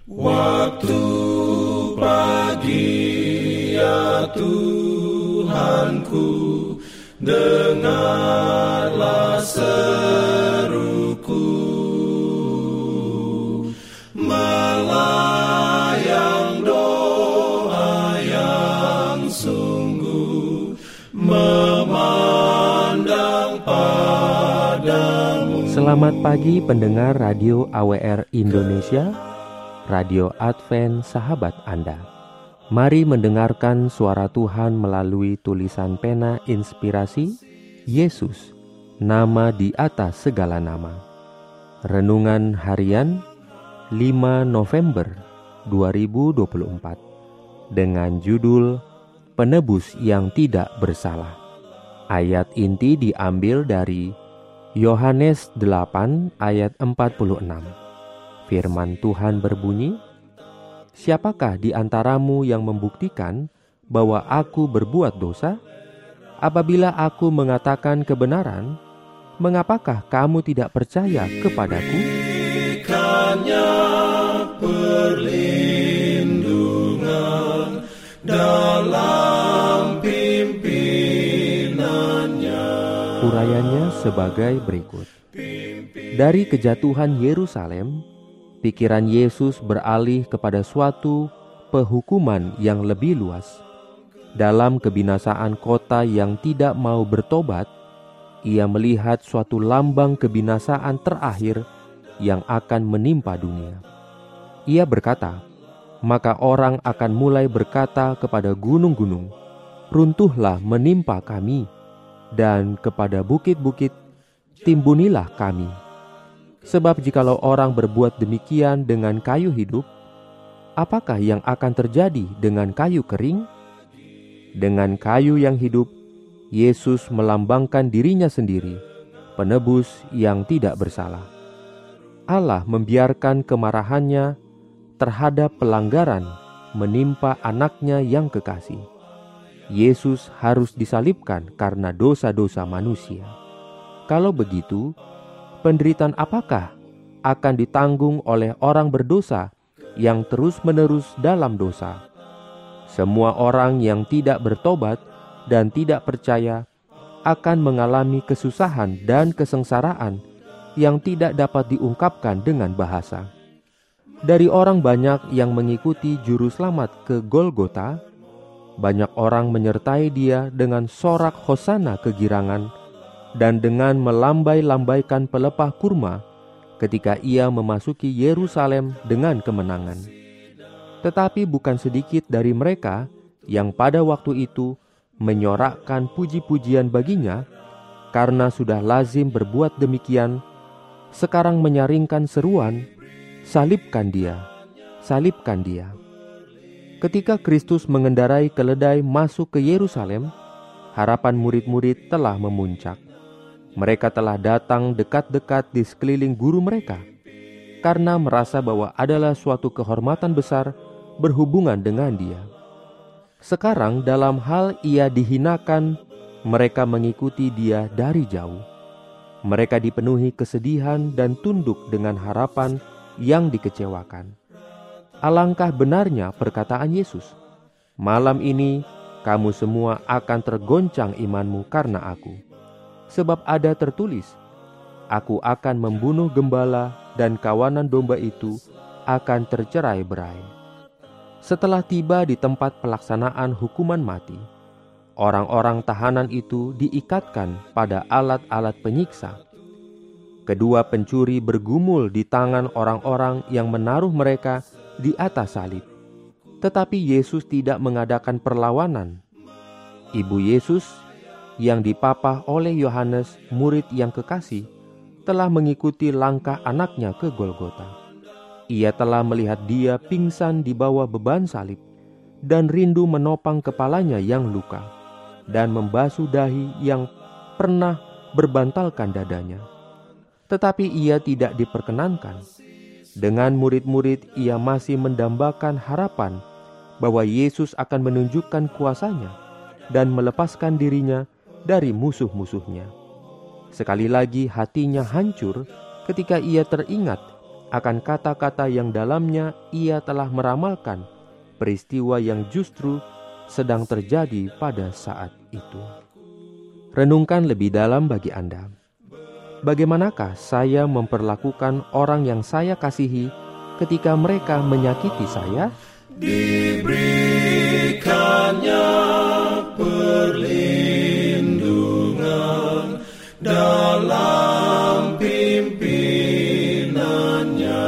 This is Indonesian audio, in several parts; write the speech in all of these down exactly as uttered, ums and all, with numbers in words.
Waktu pagi ya Tuhanku, dengarlah seruku, melayang doa yang sungguh, memandang padamu. Selamat pagi pendengar Radio A W R Indonesia, Radio Advent Sahabat Anda. Mari mendengarkan suara Tuhan melalui tulisan pena inspirasi Yesus, nama di atas segala nama. Renungan harian lima November dua ribu dua puluh empat dengan judul Penebus yang Tidak Bersalah. Ayat inti diambil dari Yohanes delapan ayat empat puluh enam. Firman Tuhan berbunyi, "Siapakah di antaramu yang membuktikan bahwa aku berbuat dosa? Apabila aku mengatakan kebenaran, mengapakah kamu tidak percaya kepadaku?" Berikannya perlindungan dalam pimpinannya. Urayanya sebagai berikut. Dari kejatuhan Yerusalem, pikiran Yesus beralih kepada suatu penghukuman yang lebih luas. Dalam kebinasaan kota yang tidak mau bertobat, ia melihat suatu lambang kebinasaan terakhir yang akan menimpa dunia. Ia berkata, maka orang akan mulai berkata kepada gunung-gunung, "Runtuhlah menimpa kami," dan kepada bukit-bukit, "Timbunilah kami." Sebab jikalau orang berbuat demikian dengan kayu hidup, apakah yang akan terjadi dengan kayu kering? Dengan kayu yang hidup, Yesus melambangkan dirinya sendiri, penebus yang tidak bersalah. Allah membiarkan kemarahannya terhadap pelanggaran menimpa anaknya yang kekasih. Yesus harus disalibkan karena dosa-dosa manusia. Kalau begitu, penderitaan apakah akan ditanggung oleh orang berdosa yang terus-menerus dalam dosa? Semua orang yang tidak bertobat dan tidak percaya akan mengalami kesusahan dan kesengsaraan yang tidak dapat diungkapkan dengan bahasa. Dari orang banyak yang mengikuti juru selamat ke Golgota, banyak orang menyertai dia dengan sorak hosana kegirangan dan dengan melambai-lambaikan pelepah kurma ketika ia memasuki Yerusalem dengan kemenangan. Tetapi bukan sedikit dari mereka yang pada waktu itu menyorakkan puji-pujian baginya, karena sudah lazim berbuat demikian, sekarang menyaringkan seruan, "Salibkan dia, salibkan dia." Ketika Kristus mengendarai keledai masuk ke Yerusalem, harapan murid-murid telah memuncak. Mereka telah datang dekat-dekat di sekeliling guru mereka, karena merasa bahwa adalah suatu kehormatan besar berhubungan dengan dia. Sekarang dalam hal ia dihinakan, mereka mengikuti dia dari jauh. Mereka dipenuhi kesedihan dan tunduk dengan harapan yang dikecewakan. Alangkah benarnya perkataan Yesus, "Malam ini kamu semua akan tergoncang imanmu karena aku. Sebab ada tertulis, aku akan membunuh gembala dan kawanan domba itu akan tercerai-berai." Setelah tiba di tempat pelaksanaan hukuman mati, orang-orang tahanan itu diikatkan pada alat-alat penyiksa. Kedua pencuri bergumul di tangan orang-orang yang menaruh mereka di atas salib. Tetapi Yesus tidak mengadakan perlawanan. Ibu Yesus yang dipapah oleh Yohanes, murid yang kekasih, telah mengikuti langkah anaknya ke Golgota. Ia telah melihat dia pingsan di bawah beban salib dan rindu menopang kepalanya yang luka dan membasuh dahi yang pernah berbantalkan dadanya. Tetapi ia tidak diperkenankan. Dengan murid-murid ia masih mendambakan harapan bahwa Yesus akan menunjukkan kuasanya dan melepaskan dirinya dari musuh-musuhnya. Sekali lagi hatinya hancur ketika ia teringat akan kata-kata yang dalamnya ia telah meramalkan peristiwa yang justru sedang terjadi pada saat itu. Renungkan lebih dalam bagi Anda. Bagaimanakah saya memperlakukan orang yang saya kasihi ketika mereka menyakiti saya? Diberikannya perlindungan dalam pimpinannya.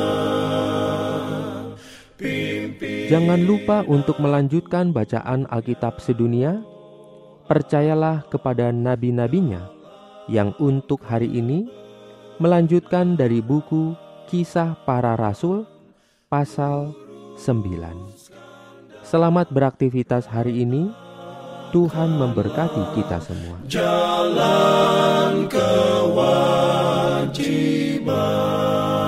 Pimpin... Jangan lupa untuk melanjutkan bacaan Alkitab sedunia. Percayalah kepada nabi-nabinya yang untuk hari ini melanjutkan dari buku Kisah Para Rasul pasal sembilan. Selamat beraktivitas hari ini. Tuhan memberkati kita semua. Jalan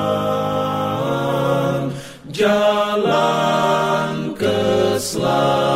kewajiban, jalan keselamatan.